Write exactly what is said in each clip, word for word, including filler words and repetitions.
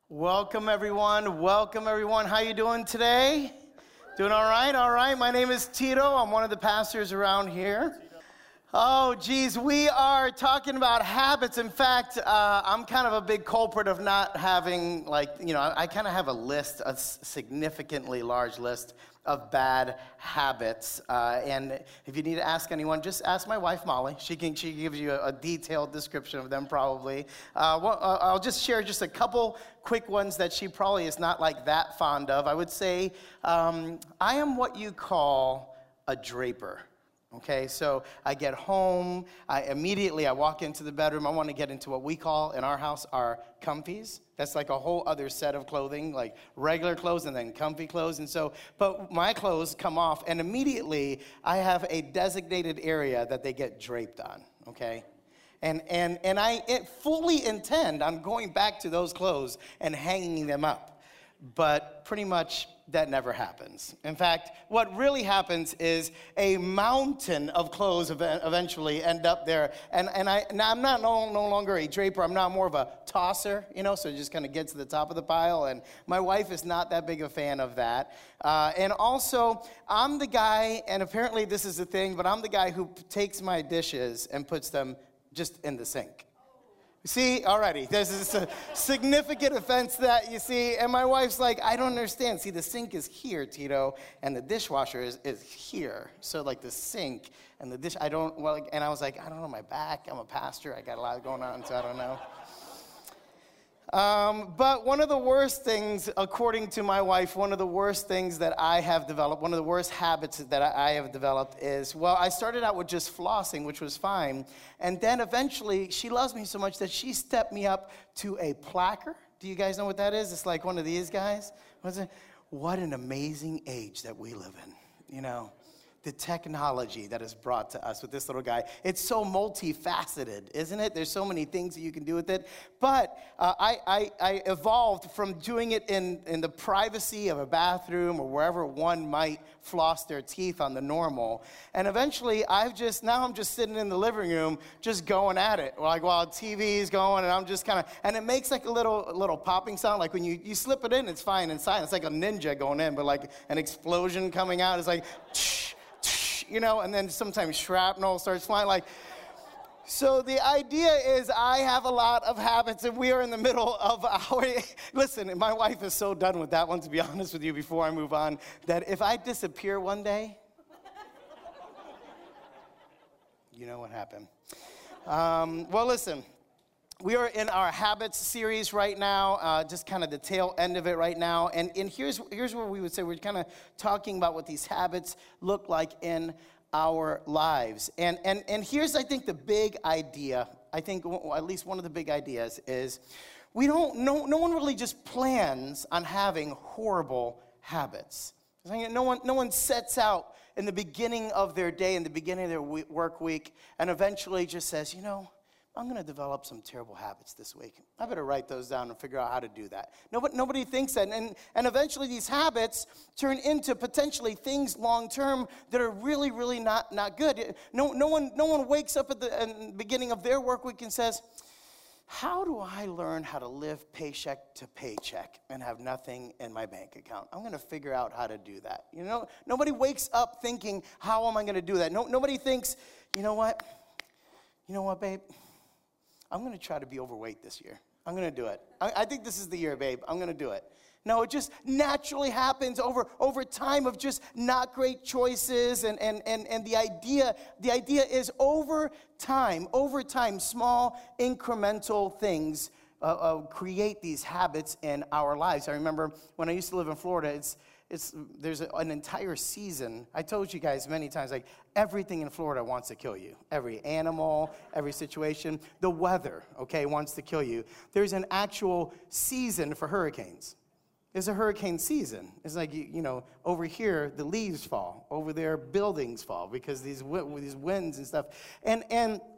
Welcome, everyone. Welcome, everyone. How you doing today? Doing all right? All right. My name is Tito. I'm one of the pastors around here. Oh, geez. We are talking about habits. In fact, uh, I'm kind of a big culprit of not having, like, you know, I, I kind of have a list, a significantly large list of bad habits. Uh, and if you need to ask anyone, just ask my wife, Molly. She can she gives you a, a detailed description of them, probably. Uh, well, uh, I'll just share just a couple quick ones that she probably is not like that fond of. I would say um, I am what you call a draper. Okay, so I get home, I immediately, I walk into the bedroom, I want to get into what we call, in our house, our comfies. That's like a whole other set of clothing, like regular clothes and then comfy clothes. And so, but my clothes come off, and immediately, I have a designated area that they get draped on, okay? And and and I it fully intend on going back to those clothes and hanging them up. But pretty much that never happens. In fact, what really happens is a mountain of clothes eventually end up there. And and I now I'm not no, no longer a draper. I'm not more of a tosser, you know, so it just kind of gets to the top of the pile. And my wife is not that big a fan of that. Uh, and also, I'm the guy, and apparently this is the thing, but I'm the guy who takes my dishes and puts them just in the sink. See, already, there's this a significant offense that you see, and my wife's like, I don't understand. See, the sink is here, Tito, and the dishwasher is, is here. So, like, the sink and the dish, I don't, well, and I was like, I don't know, my back, I'm a pastor, I got a lot going on, so I don't know. Um, but one of the worst things, according to my wife, one of the worst things that I have developed, one of the worst habits that I have developed is, well, I started out with just flossing, which was fine. And then eventually, she loves me so much that she stepped me up to a placker. Do you guys know what that is? It's like one of these guys. What is it? What an amazing age that we live in, you know. The technology that is brought to us with this little guy. It's so multifaceted, isn't it? There's so many things that you can do with it. But uh, I, I, I evolved from doing it in, in the privacy of a bathroom or wherever one might floss their teeth on the normal. And eventually, I've just, now I'm just sitting in the living room just going at it. Like while T V is going and I'm just kind of, and it makes like a little a little popping sound. Like when you, you slip it in, it's fine inside. It's like a ninja going in, but like an explosion coming out. It's like, tsh, you know, and then sometimes shrapnel starts flying. Like, so the idea is I have a lot of habits, and we are in the middle of our, listen, my wife is so done with that one, to be honest with you, before I move on, that if I disappear one day, you know what happened. Um, well, listen. We are in our habits series right now, uh, just kind of the tail end of it right now. And, and here's, here's where we would say we're kind of talking about what these habits look like in our lives. And, and, and here's, I think, the big idea. I think at least one of the big ideas is we don't, no, no one really just plans on having horrible habits. No one, no one sets out in the beginning of their day, in the beginning of their work week, and eventually just says, you know, I'm going to develop some terrible habits this week. I better write those down and figure out how to do that. Nobody, nobody thinks that. And, and eventually these habits turn into potentially things long-term that are really, really not, not good. No, no, one, no one wakes up at the, at the beginning of their work week and says, how do I learn how to live paycheck to paycheck and have nothing in my bank account? I'm going to figure out how to do that. You know, nobody wakes up thinking, how am I going to do that? No, nobody thinks, you know what? You know what, babe? I'm going to try to be overweight this year. I'm going to do it. I, I think this is the year, babe. I'm going to do it. No, it just naturally happens over, over time of just not great choices. And, and, and, and the idea, the idea is over time, over time, small incremental things uh, uh, create these habits in our lives. I remember when I used to live in Florida, it's It's, there's a, an entire season. I told you guys many times, like, everything in Florida wants to kill you. Every animal, every situation. The weather, okay, wants to kill you. There's an actual season for hurricanes. There's a hurricane season. It's like, you, you know, over here, the leaves fall. Over there, buildings fall because these these winds and stuff. And and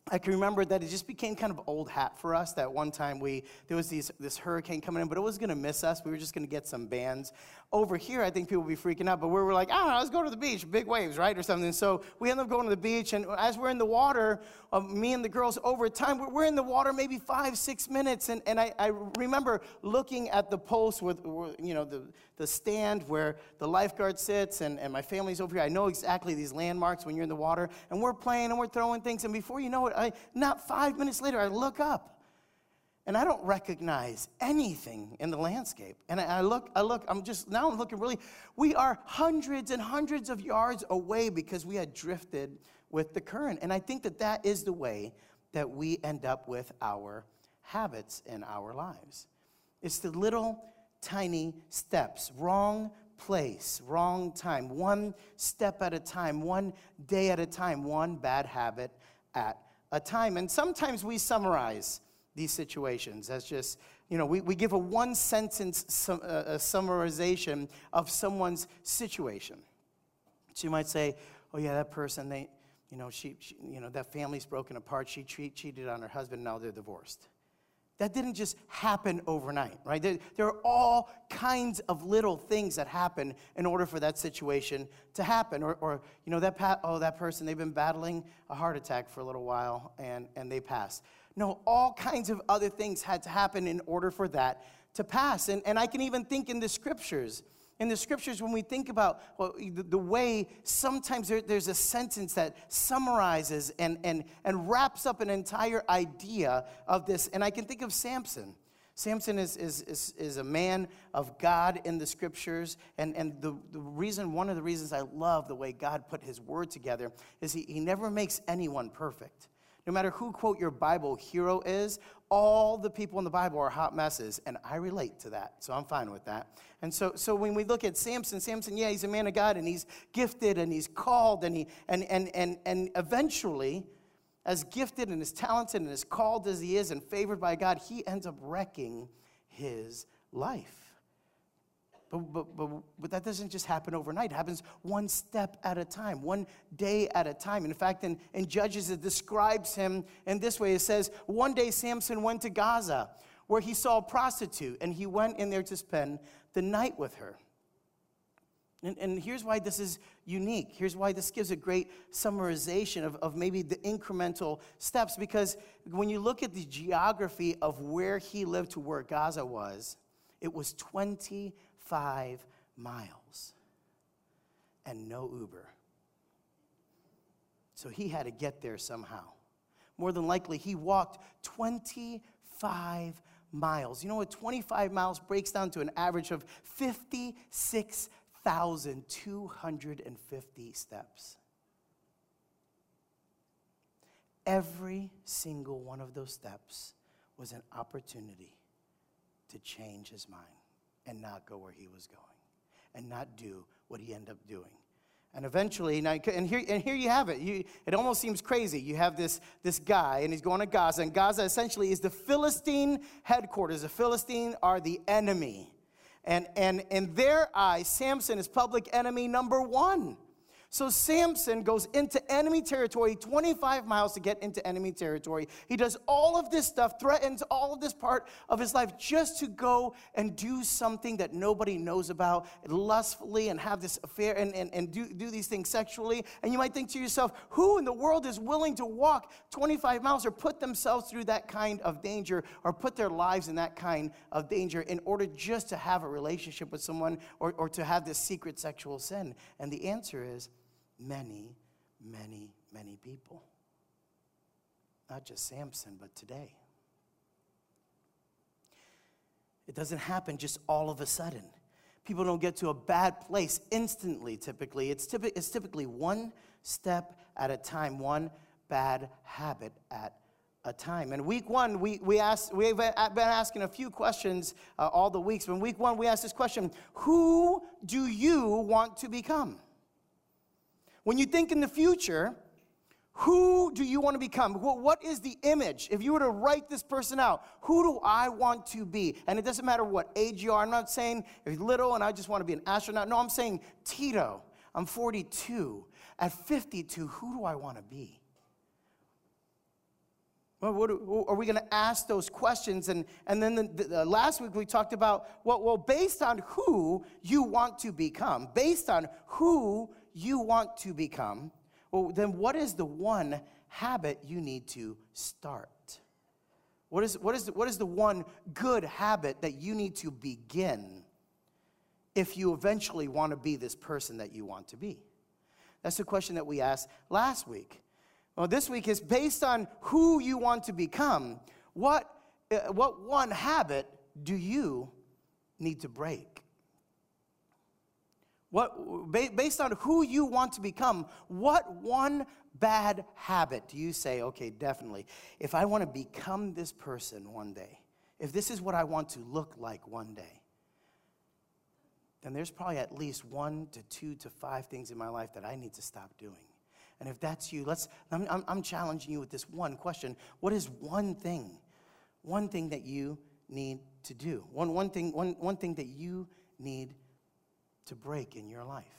I can remember that it just became kind of old hat for us. That one time we there was these, this hurricane coming in, but it was going to miss us. We were just going to get some bands. Over here, I think people would be freaking out, but we were like, I don't know, let's go to the beach, big waves, right, or something. So we ended up going to the beach, and as we're in the water, uh, me and the girls, over time, we're, we're in the water maybe five, six minutes, and, and I, I remember looking at the post with, you know, the, the stand where the lifeguard sits, and, and my family's over here. I know exactly these landmarks when you're in the water, and we're playing, and we're throwing things, and before you know it, I, not five minutes later, I look up. And I don't recognize anything in the landscape. And I, I look, I look, I'm just, now I'm looking really, we are hundreds and hundreds of yards away because we had drifted with the current. And I think that that is the way that we end up with our habits in our lives. It's the little tiny steps, wrong place, wrong time, one step at a time, one day at a time, one bad habit at a time. And sometimes we summarize these situations as just, you know, we, we give a one-sentence sum, uh, a summarization of someone's situation. So you might say, oh, yeah, that person, they, you know, she, she you know, that family's broken apart. She cheat, cheated on her husband, now they're divorced. That didn't just happen overnight, right? There, there are all kinds of little things that happen in order for that situation to happen. Or, or you know, that pa- oh, that person, they've been battling a heart attack for a little while, and, and they passed. No, all kinds of other things had to happen in order for that to pass. And, and I can even think in the scriptures. In the scriptures, when we think about well, the, the way sometimes there, there's a sentence that summarizes and, and, and wraps up an entire idea of this. And I can think of Samson. Samson is, is, is, is a man of God in the scriptures. And, and the, the reason, one of the reasons I love the way God put his word together is he, he never makes anyone perfect. No matter who, quote, your Bible hero is, all the people in the Bible are hot messes, and I relate to that, so I'm fine with that. And so so when we look at Samson, Samson, yeah, he's a man of God, and he's gifted, and he's called, and he and and and and eventually, as gifted and as talented and as called as he is and favored by God, he ends up wrecking his life. But, but, but, but that doesn't just happen overnight. It happens one step at a time, one day at a time. In fact, in, in Judges, it describes him in this way. It says, one day Samson went to Gaza, where he saw a prostitute, and he went in there to spend the night with her. And, and here's why this is unique. Here's why this gives a great summarization of, of maybe the incremental steps. Because when you look at the geography of where he lived to where Gaza was, it was twenty-five miles and no Uber. So he had to get there somehow. More than likely, he walked twenty-five miles. You know what? twenty-five miles breaks down to an average of fifty-six thousand two hundred fifty steps. Every single one of those steps was an opportunity to change his mind and not go where he was going and not do what he ended up doing. And eventually, now, and here, and here you have it. You, it almost seems crazy. You have this, this guy, and he's going to Gaza, and Gaza essentially is the Philistine headquarters. The Philistine are the enemy. And, and in their eyes, Samson is public enemy number one. So Samson goes into enemy territory, twenty-five miles to get into enemy territory. He does all of this stuff, threatens all of this part of his life just to go and do something that nobody knows about, lustfully, and have this affair and, and, and do, do these things sexually. And you might think to yourself, who in the world is willing to walk twenty-five miles or put themselves through that kind of danger or put their lives in that kind of danger in order just to have a relationship with someone or, or to have this secret sexual sin? And the answer is, many, many, many people. Not just Samson, but today. It doesn't happen just all of a sudden. People don't get to a bad place instantly, typically. It's, typi- it's typically one step at a time, one bad habit at a time. And week one, we, we asked, we've been asking a few questions uh, all the weeks. But in week one, we asked this question: who do you want to become? When you think in the future, who do you want to become? What is the image? If you were to write this person out, who do I want to be? And it doesn't matter what age you are. I'm not saying if you're little and I just want to be an astronaut. No, I'm saying Tito. I'm forty-two. At fifty-two, who do I want to be? Well, what, are we going to ask those questions? And, and then the, the, last week we talked about, well, well, based on who you want to become, based on who you want to become, well, then what is the one habit you need to start? What is, what is, the, what is the one good habit that you need to begin if you eventually want to be this person that you want to be? That's the question that we asked last week. Well, this week is based on who you want to become. What, uh, what one habit do you need to break? What, based on who you want to become, what one bad habit do you say, okay, definitely, if I want to become this person one day, if this is what I want to look like one day, then there's probably at least one to two to five things in my life that I need to stop doing. And if that's you, let's, I'm, I'm, I'm challenging you with this one question. What is one thing, one thing that you need to do? One, one, thing, one, one thing that you need to break in your life?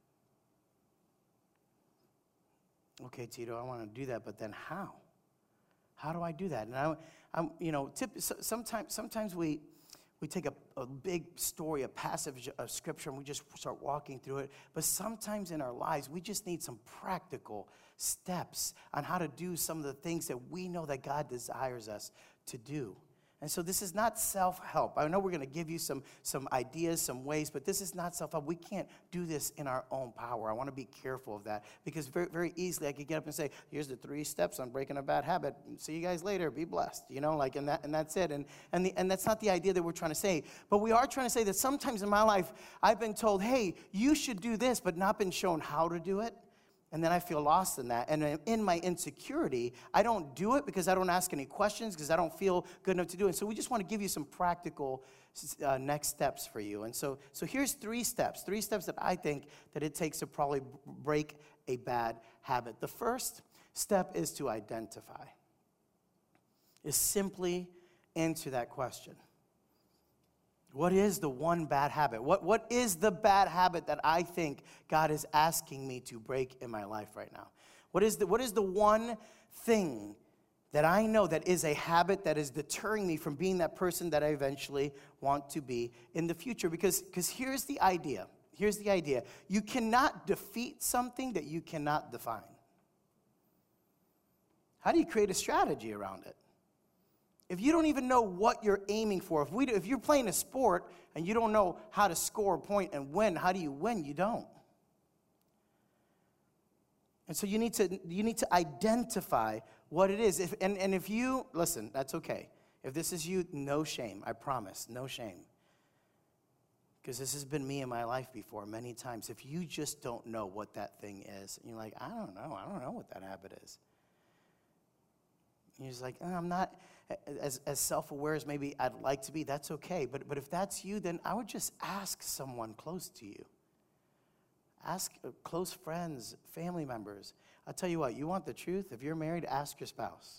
Okay, Tito, I want to do that, but then how? How do I do that? And I, I'm, you know, tip, sometimes, sometimes we, we take a, a big story, a passage of scripture, and we just start walking through it. But sometimes in our lives, we just need some practical steps on how to do some of the things that we know that God desires us to do. And so this is not self-help. I know we're going to give you some, some ideas, some ways, but this is not self-help. We can't do this in our own power. I want to be careful of that, because very, very easily I could get up and say, here's the three steps on breaking a bad habit. See you guys later. Be blessed. You know, like, and that, and that's it. And, and, the, and that's not the idea that we're trying to say. But we are trying to say that sometimes in my life, I've been told, hey, you should do this, but not been shown how to do it. And then I feel lost in that. And in my insecurity, I don't do it because I don't ask any questions, because I don't feel good enough to do it. So we just want to give you some practical uh, next steps for you. And so, so here's three steps, three steps that I think that it takes to probably break a bad habit. The first step is to identify, is simply answer that question. What is the one bad habit? What, what is the bad habit that I think God is asking me to break in my life right now? What is the, what is the one thing that I know that is a habit that is deterring me from being that person that I eventually want to be in the future? Because, because here's the idea. Here's the idea. You cannot defeat something that you cannot define. How do you create a strategy around it? If you don't even know what you're aiming for, if we do, if you're playing a sport and you don't know how to score a point and win, how do you win? You don't. And so you need to you need to identify what it is. If, and, and if you, listen, that's okay. If this is you, no shame, I promise, no shame. Because this has been me in my life before many times. If you just don't know what that thing is, and you're like, I don't know, I don't know what that habit is. And you're just like, oh, I'm not as, as self-aware as maybe I'd like to be. That's okay. But, but if that's you, then I would just ask someone close to you. Ask close friends, family members. I'll tell you what, you want the truth? If you're married, ask your spouse.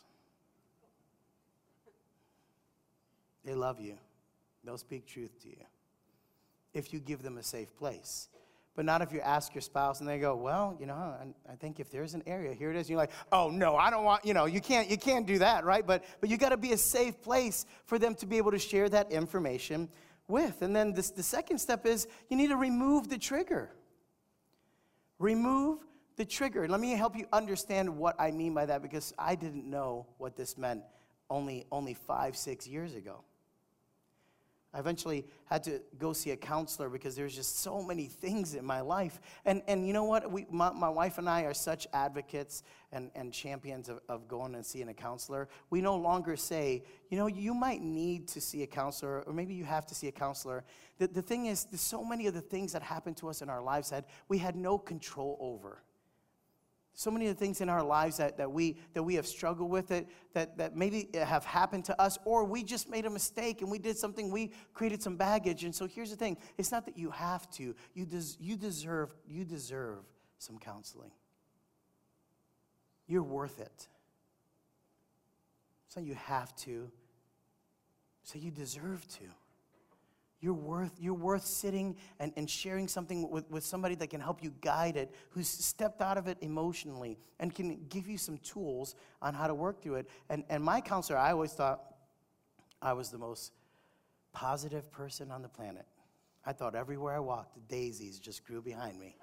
They love you. They'll speak truth to you if you give them a safe place. But not if you ask your spouse and they go, well, you know, I think if there's an area, here it is. And you're like, oh, no, I don't want, you know, you can't you can't do that, right? But but you got to be a safe place for them to be able to share that information with. And then this, the second step is you need to remove the trigger. Remove the trigger. Let me help you understand what I mean by that, because I didn't know what this meant only, only five, six years ago. I eventually had to go see a counselor because there's just so many things in my life. And and you know what? We, my, my wife and I are such advocates and, and champions of, of going and seeing a counselor. We no longer say, you know, you might need to see a counselor, or maybe you have to see a counselor. The, the thing is, there's so many of the things that happen to us in our lives that we had no control over. So many of the things in our lives that, that we that we have struggled with, it, that, that maybe have happened to us, or we just made a mistake and we did something, we created some baggage. And so here's the thing. It's not that you have to. You, des- you, deserve, you deserve some counseling. You're worth it. It's not you have to. So you deserve to. you're worth, you're worth sitting and, and sharing something with, with somebody that can help you guide it, who's stepped out of it emotionally and can give you some tools on how to work through it. And, and my counselor, I always thought I was the most positive person on the planet. I thought everywhere I walked, the daisies just grew behind me.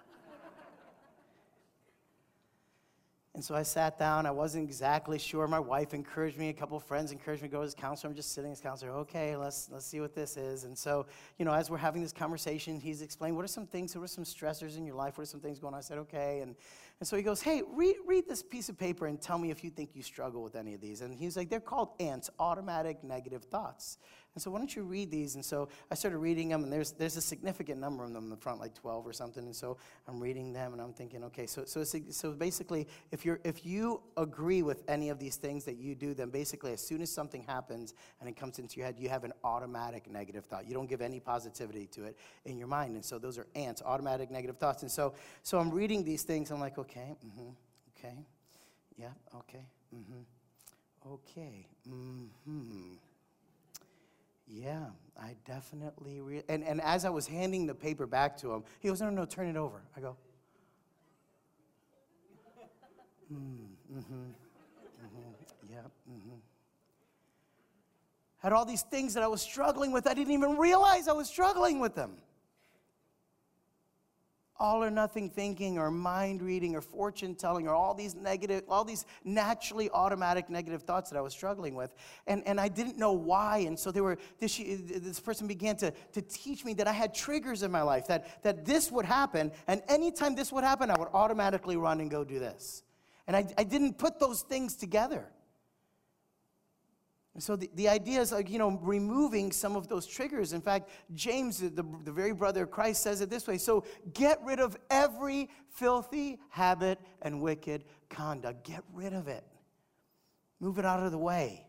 And so I sat down. I wasn't exactly sure. My wife encouraged me. A couple of friends encouraged me to go to this counselor. I'm just sitting as counselor. Okay, let's let's see what this is. And so, you know, as we're having this conversation, he's explaining, what are some things, what are some stressors in your life? What are some things going on? I said, okay. And, and so he goes, hey, read, read this piece of paper and tell me if you think you struggle with any of these. And he's like, they're called ANTS, automatic negative thoughts. And so why don't you read these? And so I started reading them, and there's there's a significant number of them in the front, like twelve or something. And so I'm reading them, and I'm thinking, okay, so so so basically, if you're if you agree with any of these things that you do, then basically, as soon as something happens and it comes into your head, you have an automatic negative thought. You don't give any positivity to it in your mind. And so those are ANTS, automatic negative thoughts. And so so I'm reading these things. I'm like, okay, mm-hmm, okay, yeah, okay, mm-hmm, okay, mm-hmm. Yeah, I definitely, re- and, and as I was handing the paper back to him, he goes, no, no, no, turn it over. I go, mm, mm-hmm, mm-hmm, yeah, mm-hmm. Had all these things that I was struggling with. I didn't even realize I was struggling with them. All or nothing thinking or mind reading or fortune telling or all these negative, all these naturally automatic negative thoughts that I was struggling with. And, and I didn't know why. And so they were, this, this person began to, to teach me that I had triggers in my life, that, that this would happen. And anytime this would happen, I would automatically run and go do this. And I, I didn't put those things together. And so the, the idea is, like, you know, removing some of those triggers. In fact, James, the, the very brother of Christ, says it this way. So get rid of every filthy habit and wicked conduct. Get rid of it. Move it out of the way.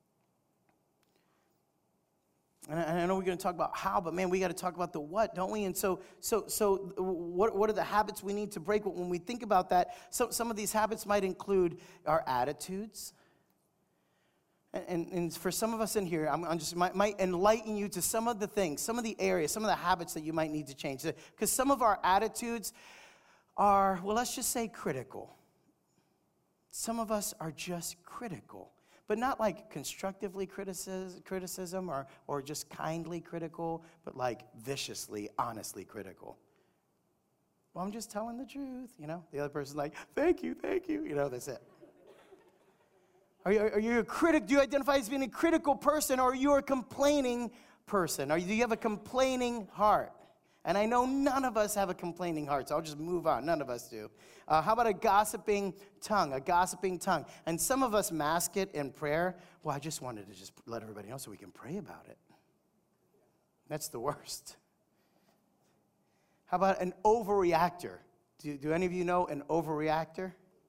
And I, and I know we're going to talk about how, but man, we got to talk about the what, don't we? And so, so, so, what, what are the habits we need to break? When we think about that, so, some of these habits might include our attitudes. And, and for some of us in here, I'm, I'm just might, might enlighten you to some of the things, some of the areas, some of the habits that you might need to change. Because some of our attitudes are, well, let's just say critical. Some of us are just critical, but not like constructively criticism, criticism or, or just kindly critical, but like viciously, honestly critical. Well, I'm just telling the truth, you know. The other person's like, thank you, thank you. You know, that's it. Are you, are you a critic? Do you identify as being a critical person, or are you a complaining person? Or do you have a complaining heart? And I know none of us have a complaining heart, so I'll just move on. None of us do. Uh, how about a gossiping tongue? A gossiping tongue. And some of us mask it in prayer. Well, I just wanted to just let everybody know so we can pray about it. That's the worst. How about an overreactor? Do, do any of you know an overreactor?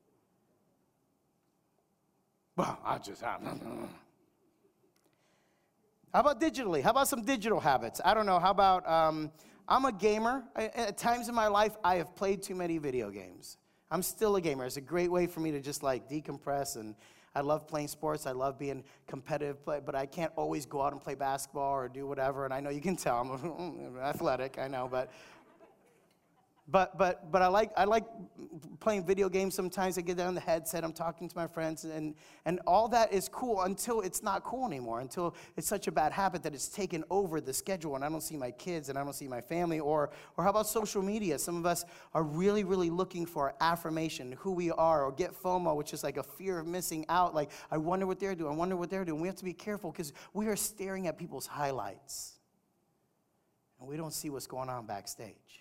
Well, I just, I, how about digitally? How about some digital habits? I don't know. How about, um, I'm a gamer. I, at times in my life, I have played too many video games. I'm still a gamer. It's a great way for me to just like decompress, and I love playing sports. I love being competitive, but I can't always go out and play basketball or do whatever. And I know you can tell I'm athletic, I know, but But but but I like I like playing video games sometimes. I get down the headset, I'm talking to my friends, and, and all that is cool until it's not cool anymore, until it's such a bad habit that it's taken over the schedule, and I don't see my kids, and I don't see my family. Or or how about social media? Some of us are really, really looking for affirmation, who we are, or get FOMO, which is like a fear of missing out. Like, I wonder what they're doing, I wonder what they're doing. We have to be careful because we are staring at people's highlights, and we don't see what's going on backstage.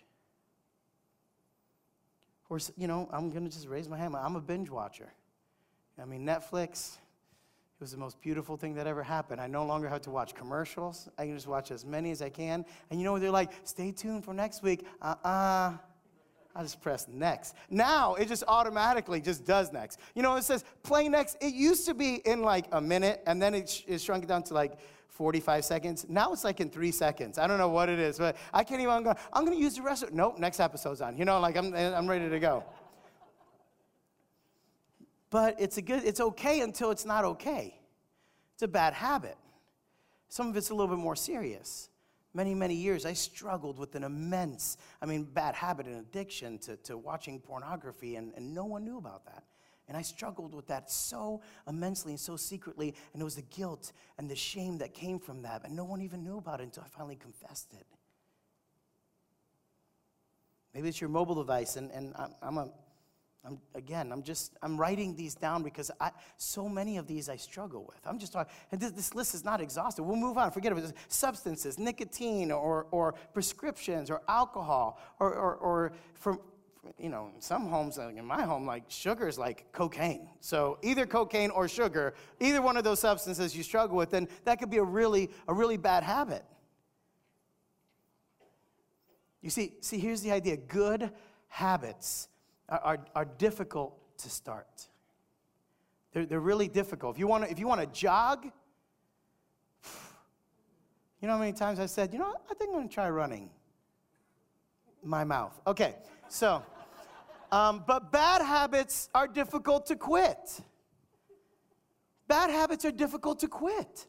Or, you know, I'm going to just raise my hand. I'm a binge watcher. I mean, Netflix, it was the most beautiful thing that ever happened. I no longer have to watch commercials. I can just watch as many as I can. And you know, they're like, stay tuned for next week. Uh-uh. I just press next. Now, it just automatically just does next. You know, it says play next. It used to be in like a minute, and then it, sh- it shrunk down to like forty-five seconds. Now it's like in three seconds. I don't know what it is, but I can't even go, I'm going to use the rest of it. Nope, next episode's on. You know, like I'm I'm ready to go. But it's a good, it's okay until it's not okay. It's a bad habit. Some of it's a little bit more serious. many, many years, I struggled with an immense, I mean, bad habit and addiction to, to watching pornography, and, and no one knew about that. And I struggled with that so immensely and so secretly, and it was the guilt and the shame that came from that, and no one even knew about it until I finally confessed it. Maybe it's your mobile device, and, and I'm, I'm a, I'm, again, I'm just, I'm writing these down because I, so many of these I struggle with. I'm just talking, and this, this list is not exhaustive. We'll move on, forget about it. Substances, nicotine, or, or prescriptions, or alcohol, or, or, or from, you know, in some homes, like in my home, like sugar is like cocaine. So either cocaine or sugar, either one of those substances you struggle with, then that could be a really, a really bad habit. You see, see, here's the idea. Good habits are, are, are difficult to start. They're, they're really difficult. If you want to, if you want to jog, you know how many times I said, you know what, I think I'm going to try running. My mouth. Okay, so, um, but bad habits are difficult to quit. Bad habits are difficult to quit.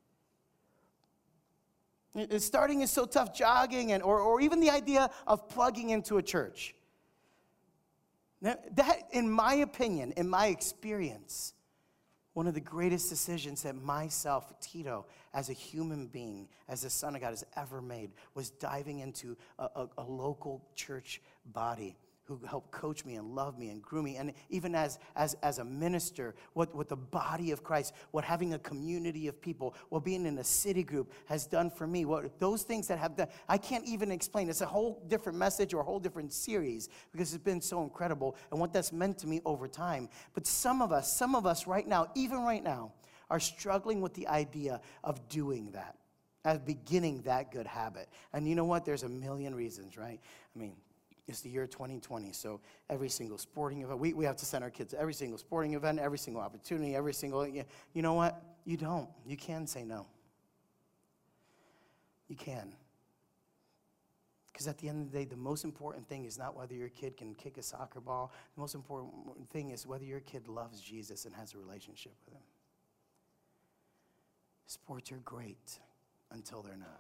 Starting is so tough, jogging, and or, or even the idea of plugging into a church. Now, that, in my opinion, in my experience, one of the greatest decisions that myself, Tito, as a human being, as the Son of God, has ever made was diving into a, a, a local church body who helped coach me and love me and grew me. And even as, as, as a minister, what, what the body of Christ, what having a community of people, what being in a city group has done for me, what those things that have done, I can't even explain. It's a whole different message or a whole different series because it's been so incredible and what that's meant to me over time. But some of us, some of us right now, even right now, are struggling with the idea of doing that, as beginning that good habit. And you know what? There's a million reasons, right? I mean, it's the year twenty twenty, so every single sporting event, we, we have to send our kids to every single sporting event, every single opportunity, every single, you know what? You don't. You can say no. You can. Because at the end of the day, the most important thing is not whether your kid can kick a soccer ball. The most important thing is whether your kid loves Jesus and has a relationship with him. Sports are great until they're not.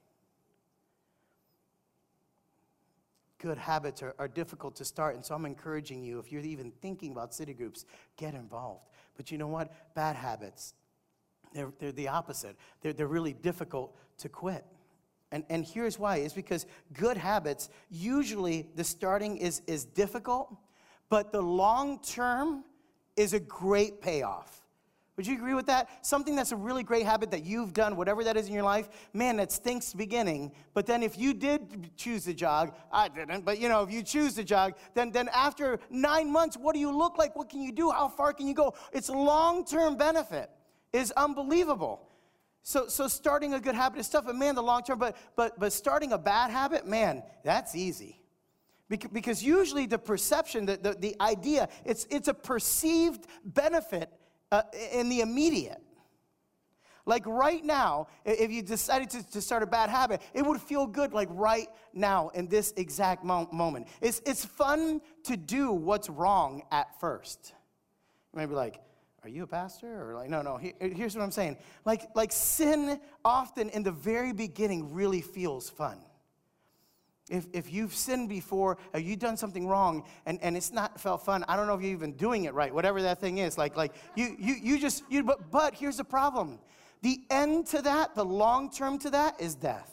Good habits are, are difficult to start, and so I'm encouraging you, if you're even thinking about city groups, get involved. But you know what? Bad habits, they're, they're the opposite. They're, they're really difficult to quit. And, and here's why. It's because good habits, usually the starting is, is difficult, but the long term is a great payoff. Would you agree with that? Something that's a really great habit that you've done, whatever that is in your life, man, that stinks beginning. But then if you did choose to jog, I didn't, but you know, if you choose to jog, then, then after nine months, what do you look like? What can you do? How far can you go? Its long-term benefit is unbelievable. So, so starting a good habit is tough, but man, the long term, but, but, but starting a bad habit, man, that's easy. Because usually the perception, the, the, the idea, it's, it's a perceived benefit Uh, in the immediate. Like right now, if you decided to, to start a bad habit, it would feel good like right now in this exact mo- moment. It's, it's fun to do what's wrong at first. You might be like, are you a pastor? Or like, no, no, here, here's what I'm saying. Like, like sin often in the very beginning really feels fun. If if you've sinned before, or you've done something wrong, and, and it's not felt fun, I don't know if you're even doing it right, whatever that thing is. Like, like you you you just, you. but, but here's the problem. The end to that, the long term to that is death.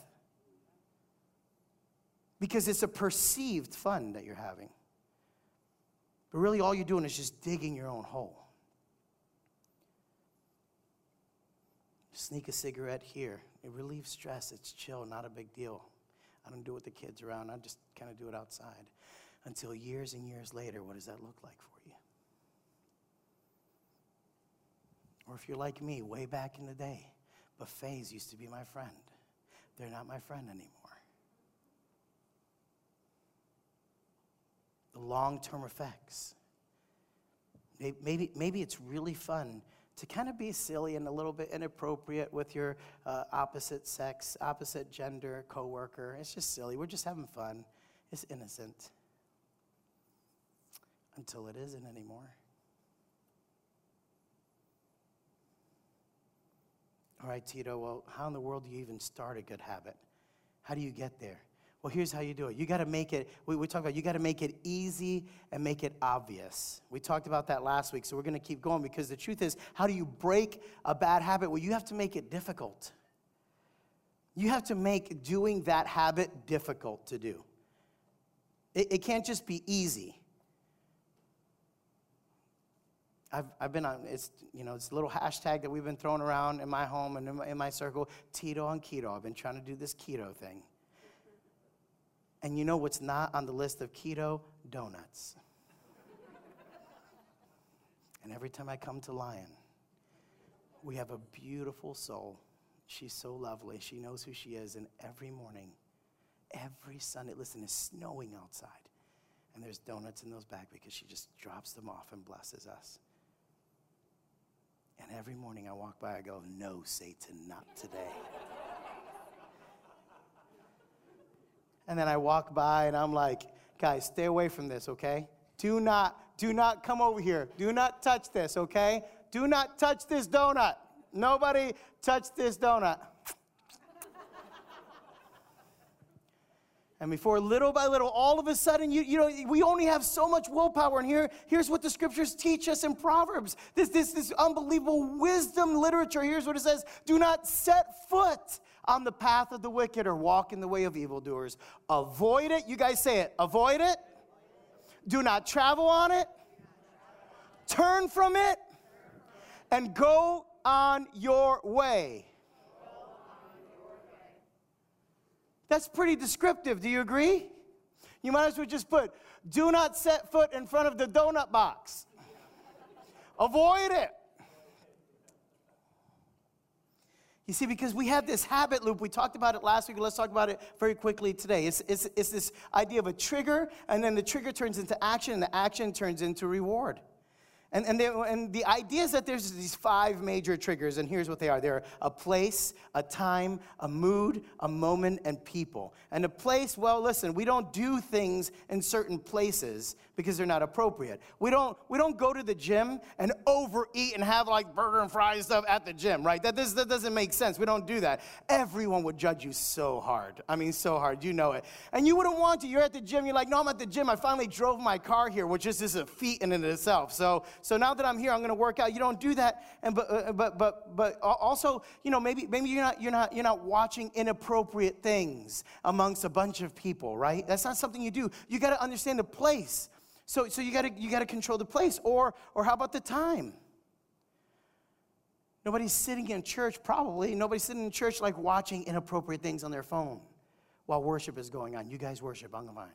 Because it's a perceived fun that you're having. But really all you're doing is just digging your own hole. Sneak a cigarette here. It relieves stress. It's chill, not a big deal. I don't do it with the kids around. I just kind of do it outside. Until years and years later, what does that look like for you? Or if you're like me, way back in the day, buffets used to be my friend. They're not my friend anymore. The long-term effects. Maybe, maybe it's really fun to kind of be silly and a little bit inappropriate with your uh, opposite sex, opposite gender coworker. It's just silly. We're just having fun. It's innocent. Until it isn't anymore. All right, Tito, well, how in the world do you even start a good habit? How do you get there? Well, here's how you do it. You got to make it, we, we talked about, you got to make it easy and make it obvious. We talked about that last week, so we're going to keep going because the truth is, how do you break a bad habit? Well, you have to make it difficult. You have to make doing that habit difficult to do. It, it can't just be easy. I've, I've been on, it's, you know, it's a little hashtag that we've been throwing around in my home and in my, in my circle, Tito on keto. I've been trying to do this keto thing. And you know what's not on the list of keto? Donuts. And every time I come to Lion, we have a beautiful soul. She's so lovely. She knows who she is. And every morning, every Sunday, listen, it's snowing outside. And there's donuts in those bags because she just drops them off and blesses us. And every morning I walk by, I go, no, Satan, not today. And then I walk by and I'm like, guys, stay away from this, okay? Do not, do not come over here. Do not touch this, okay? Do not touch this donut. Nobody touch this donut. And before little by little, all of a sudden, you, you know, we only have so much willpower. And here, here's what the scriptures teach us in Proverbs. This, this, this unbelievable wisdom literature. Here's what it says. Do not set foot on the path of the wicked or walk in the way of evildoers. Avoid it. You guys say it. Avoid it. Do not travel on it. Turn from it. And go on your way. That's pretty descriptive. Do you agree? You might as well just put, do not set foot in front of the donut box. Avoid it. You see, because we have this habit loop. We talked about it last week. Let's talk about it very quickly today. It's, it's, it's this idea of a trigger, and then the trigger turns into action, and the action turns into reward. And, and, they, and the idea is that there's these five major triggers, and here's what they are. They're a place, a time, a mood, a moment, and people. And a place, well, listen, we don't do things in certain places because they're not appropriate. We don't, we don't go to the gym and overeat and have like burger and fries stuff at the gym, right? That, this, that doesn't make sense. We don't do that. Everyone would judge you so hard. I mean, so hard. You know it. And you wouldn't want to. You're at the gym. You're like, no, I'm at the gym. I finally drove my car here, which is just a feat in and of itself. So, So now that I'm here, I'm going to work out. You don't do that, and but uh, but but but also, you know, maybe maybe you're not you're not you're not watching inappropriate things amongst a bunch of people, right? That's not something you do. You got to understand the place. So so you got to you got to control the place, or or how about the time? Nobody's sitting in church, probably. Nobody's sitting in church like watching inappropriate things on their phone while worship is going on. You guys worship, I'm fine.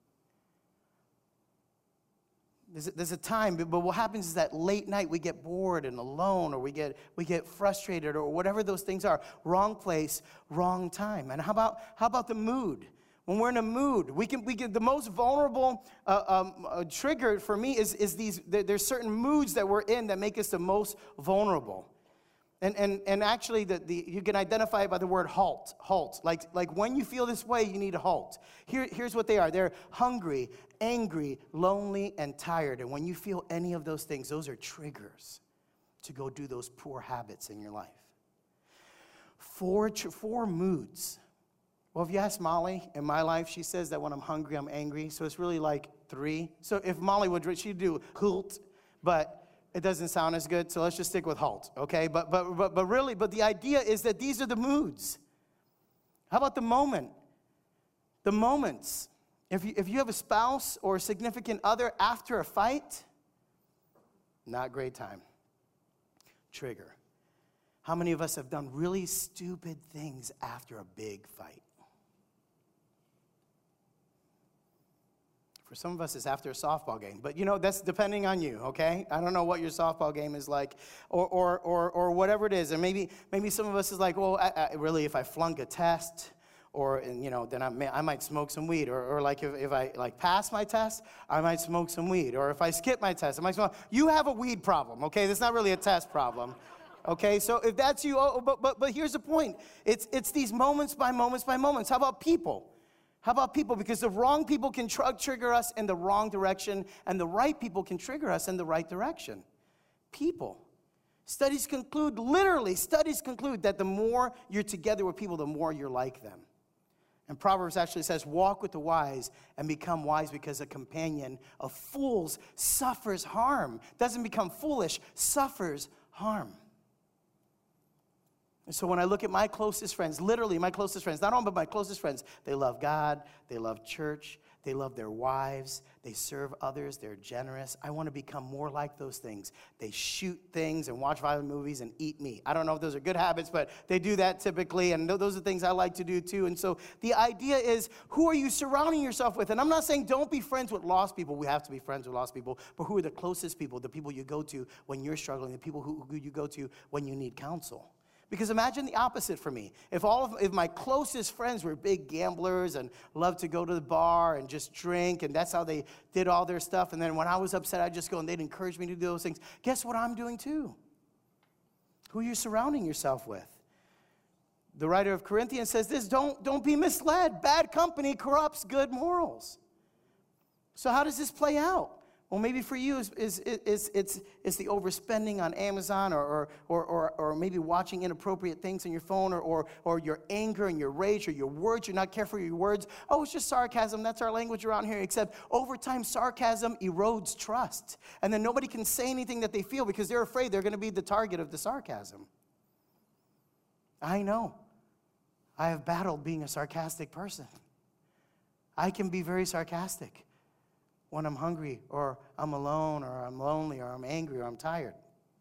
There's a, there's a time, but what happens is that late night we get bored and alone, or we get we get frustrated, or whatever those things are. Wrong place, wrong time. And how about how about the mood? When we're in a mood, we can we get the most vulnerable uh, um, uh, trigger for me is is these. There's certain moods that we're in that make us the most vulnerable. And and and actually, the, the you can identify it by the word halt. Halt. Like like when you feel this way, you need a halt. Here here's what they are. They're hungry, angry, lonely, and tired. And when you feel any of those things, those are triggers to go do those poor habits in your life. Four four moods. Well, if you ask Molly in my life, she says that when I'm hungry, I'm angry. So it's really like three. So if Molly would, she'd do halt, but it doesn't sound as good, so let's just stick with halt, okay? But but but but really, but the idea is that these are the moods. How about the moment? The moments. If you if you have a spouse or a significant other after a fight, not great time. Trigger. How many of us have done really stupid things after a big fight? For some of us, it's after a softball game. But, you know, that's depending on you, okay? I don't know what your softball game is like, or or or, or whatever it is. And maybe maybe some of us is like, well, I, I, really, if I flunk a test, or, you know, then I, may, I might smoke some weed. Or, or like, if, if I, like, pass my test, I might smoke some weed. Or if I skip my test, I might smoke. You have a weed problem, okay? That's not really a test problem. Okay, so if that's you, oh, but, but, but here's the point. It's, it's these moments by moments by moments. How about people? How about people? Because the wrong people can tr- trigger us in the wrong direction, and the right people can trigger us in the right direction. People. Studies conclude, literally, studies conclude that the more you're together with people, the more you're like them. And Proverbs actually says, walk with the wise and become wise, because a companion of fools suffers harm. Doesn't become foolish, suffers harm. And so when I look at my closest friends, literally my closest friends, not only but my closest friends, they love God, they love church, they love their wives, they serve others, they're generous. I want to become more like those things. They shoot things and watch violent movies and eat meat. I don't know if those are good habits, but they do that typically, and those are things I like to do too. And so the idea is, who are you surrounding yourself with? And I'm not saying don't be friends with lost people. We have to be friends with lost people, but who are the closest people, the people you go to when you're struggling, the people who, who you go to when you need counsel? Because imagine the opposite for me. If all of if my closest friends were big gamblers and loved to go to the bar and just drink, and that's how they did all their stuff, and then when I was upset, I'd just go and they'd encourage me to do those things. Guess what I'm doing too? Who are you surrounding yourself with? The writer of Corinthians says this, don't, don't be misled. Bad company corrupts good morals. So how does this play out? Well, maybe for you, is, is, is, it's, it's the overspending on Amazon, or, or, or, or, or maybe watching inappropriate things on your phone, or, or, or your anger and your rage, or your words. You're not careful with your words. Oh, it's just sarcasm. That's our language around here. Except over time, sarcasm erodes trust. And then nobody can say anything that they feel because they're afraid they're going to be the target of the sarcasm. I know. I have battled being a sarcastic person. I can be very sarcastic when I'm hungry, or I'm alone, or I'm lonely, or I'm angry, or I'm tired.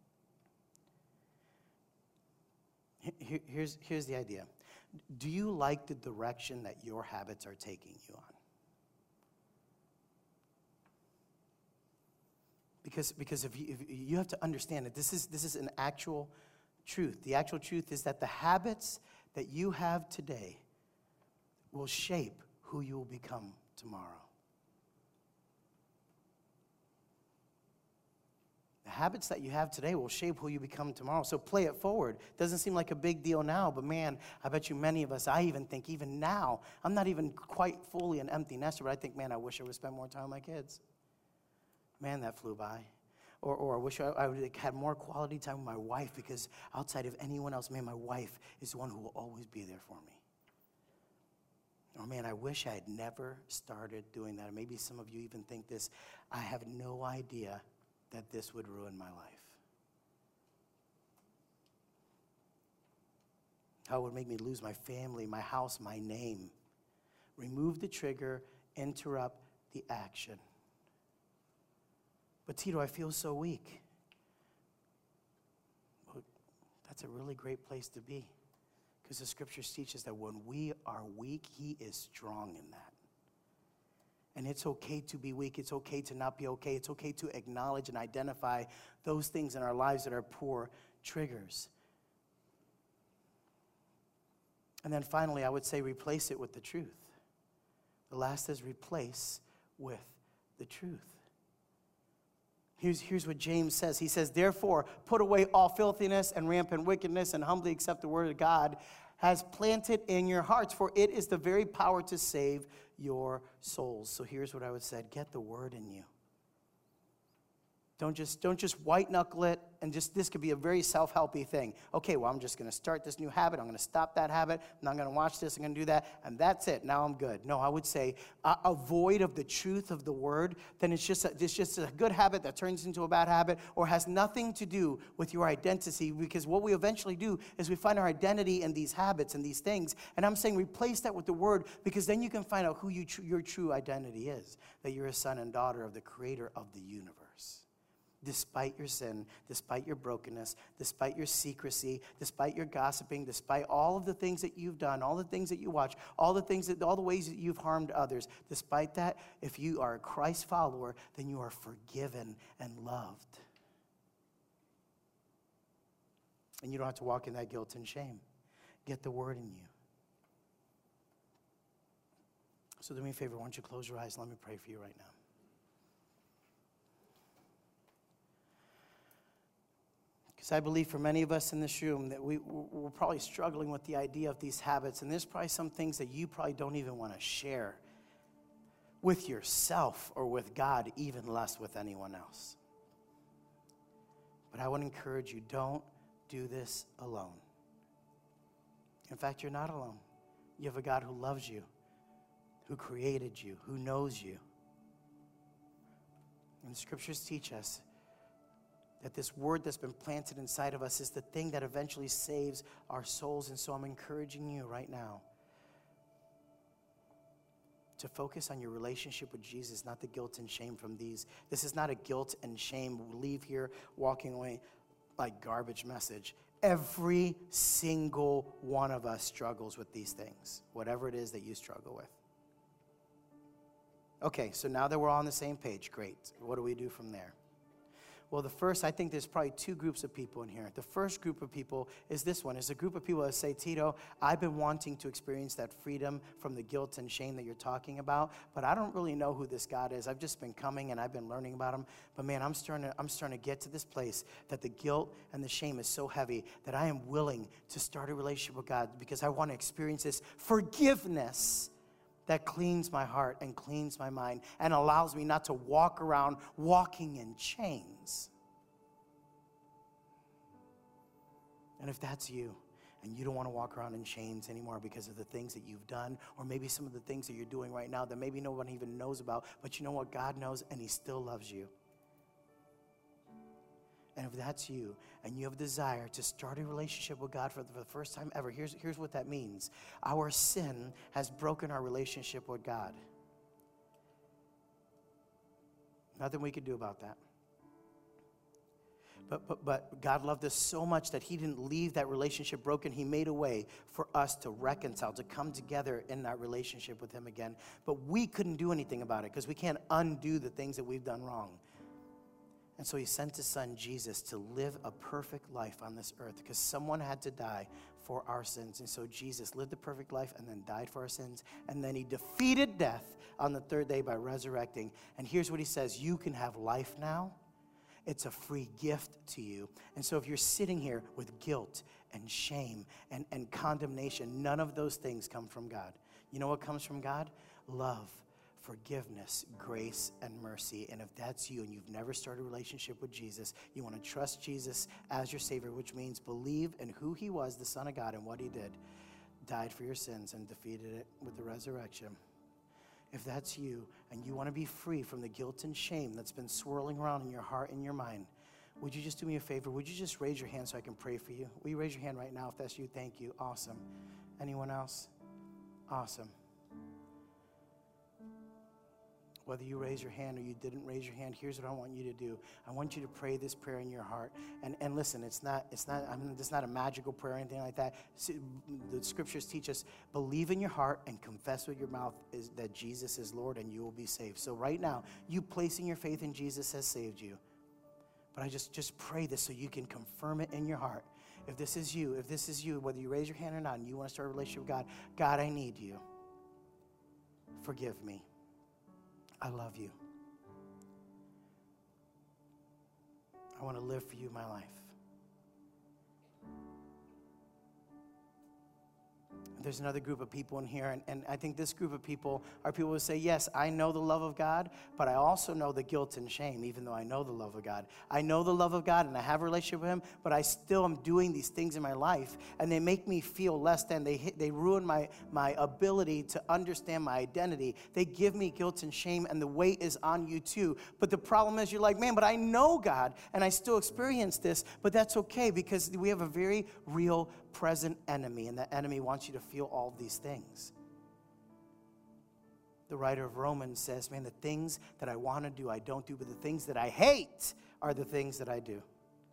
Here's, here's the idea. Do you like the direction that your habits are taking you on? Because, because if, you, if you have to understand that this is, this is an actual truth. The actual truth is that the habits that you have today will shape who you will become tomorrow. The habits that you have today will shape who you become tomorrow. So play it forward. Doesn't seem like a big deal now, but man, I bet you many of us, I even think even now, I'm not even quite fully an empty nester, but I think, man, I wish I would spend more time with my kids. Man, that flew by. Or, or I wish I, I would have had more quality time with my wife, because outside of anyone else, man, my wife is the one who will always be there for me. Or man, I wish I had never started doing that. Or maybe some of you even think this. I have no idea that this would ruin my life. How it would make me lose my family, my house, my name. Remove the trigger, interrupt the action. But Tito, I feel so weak. Well, that's a really great place to be, because the scriptures teach us that when we are weak, he is strong in that. And it's okay to be weak. It's okay to not be okay. It's okay to acknowledge and identify those things in our lives that are poor triggers. And then finally, I would say replace it with the truth. The last is replace with the truth. Here's, here's what James says. He says, therefore, put away all filthiness and rampant wickedness, and humbly accept the word of God has planted in your hearts, for it is the very power to save your souls. So here's what I would say. Get the word in you. Don't just, don't just white knuckle it, and just, this could be a very self-helpy thing. Okay, well, I'm just going to start this new habit. I'm going to stop that habit. I'm not going to watch this. I'm going to do that, and that's it. Now I'm good. No, I would say uh, avoid of the truth of the word. Then it's just, a, it's just a good habit that turns into a bad habit, or has nothing to do with your identity, because what we eventually do is we find our identity in these habits and these things. And I'm saying replace that with the word, because then you can find out who you tr- your true identity is, that you're a son and daughter of the creator of the universe. Despite your sin, despite your brokenness, despite your secrecy, despite your gossiping, despite all of the things that you've done, all the things that you watch, all the things that, all the ways that you've harmed others, despite that, if you are a Christ follower, then you are forgiven and loved. And you don't have to walk in that guilt and shame. Get the word in you. So do me a favor, why don't you close your eyes and let me pray for you right now. Because I believe for many of us in this room that we, we're probably struggling with the idea of these habits. And there's probably some things that you probably don't even want to share with yourself or with God, even less with anyone else. But I would encourage you, don't do this alone. In fact, you're not alone. You have a God who loves you, who created you, who knows you. And the scriptures teach us that this word that's been planted inside of us is the thing that eventually saves our souls. And so I'm encouraging you right now to focus on your relationship with Jesus, not the guilt and shame from these. This is not a guilt and shame, leave here walking away like garbage message. Every single one of us struggles with these things, whatever it is that you struggle with. Okay, so now that we're all on the same page, great. What do we do from there? Well, the first, I think there's probably two groups of people in here. The first group of people is this one. It's a group of people that say, Tito, I've been wanting to experience that freedom from the guilt and shame that you're talking about, but I don't really know who this God is. I've just been coming and I've been learning about him. But man, I'm starting to, I'm starting to get to this place that the guilt and the shame is so heavy that I am willing to start a relationship with God because I want to experience this forgiveness that cleans my heart and cleans my mind and allows me not to walk around walking in chains. And if that's you, and you don't want to walk around in chains anymore because of the things that you've done, or maybe some of the things that you're doing right now that maybe no one even knows about, but you know what? God knows, and he still loves you. And if that's you, and you have a desire to start a relationship with God for the first time ever, here's, here's what that means. Our sin has broken our relationship with God. Nothing we could do about that. But, but, but God loved us so much that he didn't leave that relationship broken. He made a way for us to reconcile, to come together in that relationship with him again. But we couldn't do anything about it because we can't undo the things that we've done wrong. And so he sent his son, Jesus, to live a perfect life on this earth because someone had to die for our sins. And so Jesus lived a perfect life and then died for our sins. And then he defeated death on the third day by resurrecting. And here's what he says. You can have life now. It's a free gift to you. And so if you're sitting here with guilt and shame and, and condemnation, none of those things come from God. You know what comes from God? Love, forgiveness, grace, and mercy. And if that's you and you've never started a relationship with Jesus, you want to trust Jesus as your Savior, which means believe in who he was, the Son of God, and what he did, died for your sins and defeated it with the resurrection. If that's you and you want to be free from the guilt and shame that's been swirling around in your heart and your mind, would you just do me a favor? Would you just raise your hand so I can pray for you? Will you raise your hand right now if that's you? Thank you. Awesome. Anyone else? Awesome. Whether you raise your hand or you didn't raise your hand, here's what I want you to do. I want you to pray this prayer in your heart. And and listen, it's not it's not I mean it's not a magical prayer or anything like that. The scriptures teach us, believe in your heart and confess with your mouth is that Jesus is Lord and you will be saved. So right now, you placing your faith in Jesus has saved you. But I just just pray this so you can confirm it in your heart. If this is you, if this is you, whether you raise your hand or not, and you want to start a relationship with God, God, I need you. Forgive me. I love you. I want to live for you my life. There's another group of people in here, and, and I think this group of people are people who say, yes, I know the love of God, but I also know the guilt and shame, even though I know the love of God. I know the love of God, and I have a relationship with him, but I still am doing these things in my life, and they make me feel less than. They hit, they ruin my, my ability to understand my identity. They give me guilt and shame, and the weight is on you too. But the problem is you're like, man, but I know God, and I still experience this, but that's okay because we have a very real present enemy, and that enemy wants you to feel all these things. The writer of Romans says, man, the things that I want to do, I don't do, but the things that I hate are the things that I do.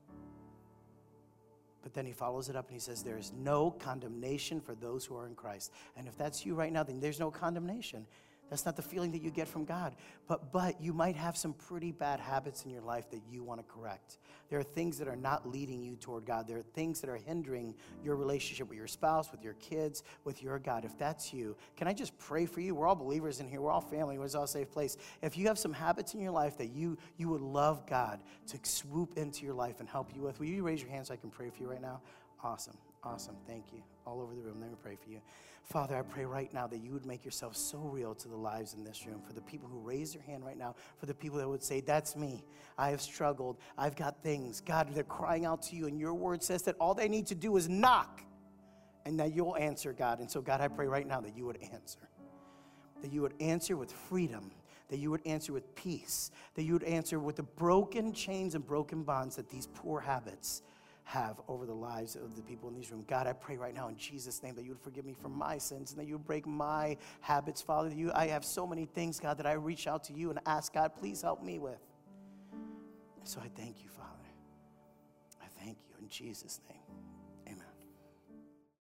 But then he follows it up and he says, there is no condemnation for those who are in Christ. And if that's you right now, then there's no condemnation. That's not the feeling that you get from God. But but you might have some pretty bad habits in your life that you want to correct. There are things that are not leading you toward God. There are things that are hindering your relationship with your spouse, with your kids, with your God. If that's you, can I just pray for you? We're all believers in here. We're all family. We're all a safe place. If you have some habits in your life that you, you would love God to swoop into your life and help you with, will you raise your hand so I can pray for you right now? Awesome. Awesome. Thank you. All over the room. Let me pray for you. Father, I pray right now that you would make yourself so real to the lives in this room, for the people who raise their hand right now, for the people that would say, that's me. I have struggled. I've got things. God, they're crying out to you, and your word says that all they need to do is knock, and that you'll answer, God. And so, God, I pray right now that you would answer. that you would answer with freedom, that you would answer with peace, that you would answer with the broken chains and broken bonds that these poor habits have over the lives of the people in these rooms. God, I pray right now in Jesus' name that you would forgive me for my sins and that you would break my habits, Father. You, I have so many things, God, that I reach out to you and ask, God, please help me with. So I thank you, Father. I thank you in Jesus' name.